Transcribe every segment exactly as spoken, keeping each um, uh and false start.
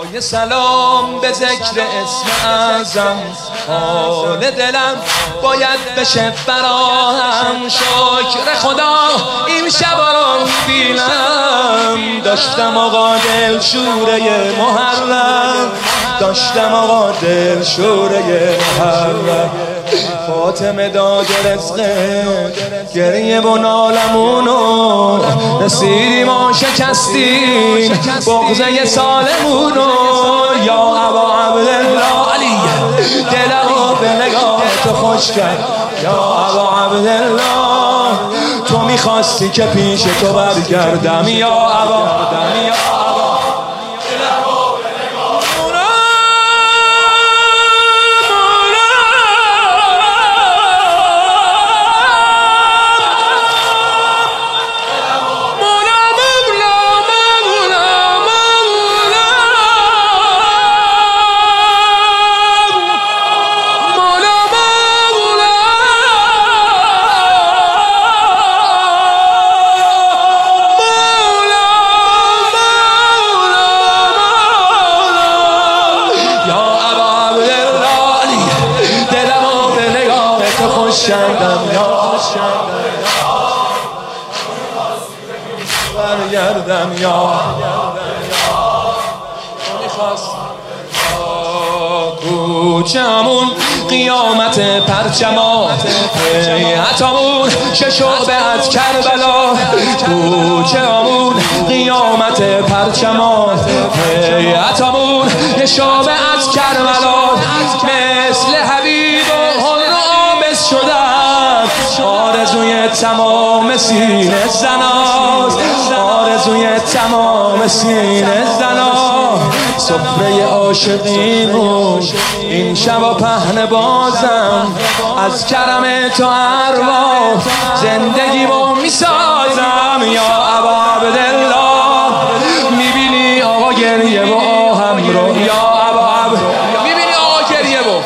یه سلام به ذکر اسم اعظم، حال دلم باید بشه فراهم. شکر خدا این شبا رو میبینم، داشتم آقا دل شوره محرم، داشتم آقا دل شوره محرم. فاطمه داد رزقه گریه و نالمونو، رسیدیم و شکستیم بغضه سالمونو. یا ابا عبدالله علی دلمو به نگاه تو خوش کرد. یا ابا عبدالله تو میخواستی که پیش تو برگردم. یا ابا شردم یا برگردم یا میخواست کوچمون قیامت پرچمات، هیئتمون ششعبه از کربلا. کوچمون قیامت پرچمات، هیئتمون ششعبه از کربلا. مثل حبیب و حرابس شدم، آرزوی تمام سینه زناست، آرزوی تمام سینه زناست. سفره عاشقیمون این شب پهن بازم، از کرم تو ارواح زندگیمو میسازم. یا ابا عبدالله میبینی آقا گریه و آهم رو. یا ابا عبدالله میبینی آقا گریه و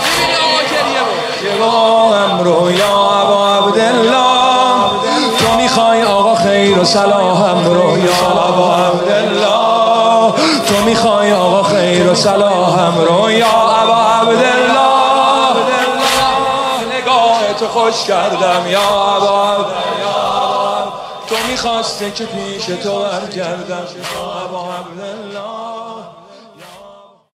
آهم رو. یا ابا عبدالله تو میخوای آقا خیر و صلاحم رو. یا ابا عبدالله تو میخوای آقا خیر و صلاحم رو. یا ابا عبدالله نگاه تو خوش کردم. یا ابا عبدالله تو میخواسته که پیش تو برگردم. یا ابا عبدالله